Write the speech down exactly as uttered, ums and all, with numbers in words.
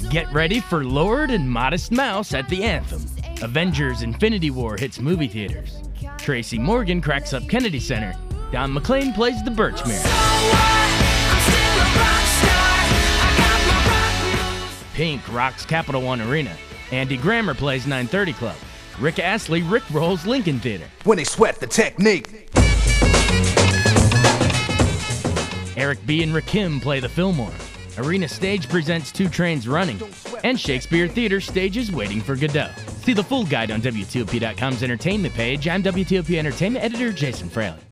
Get ready for Lord and Modest Mouse at the Anthem. Avengers Infinity War hits movie theaters. Tracy Morgan cracks up Kennedy Center. Don McLean plays the Birchmere. Pink rocks Capital One Arena. Andy Grammer plays nine thirty Club. Rick Astley rickrolls Lincoln Theater. When they sweat the technique. Eric B. and Rakim play the Fillmore. Arena Stage presents Two Trains Running. And Shakespeare Theater stages Waiting for Godot. See the full guide on W T O P dot com's entertainment page. I'm W T O P Entertainment editor Jason Fraley.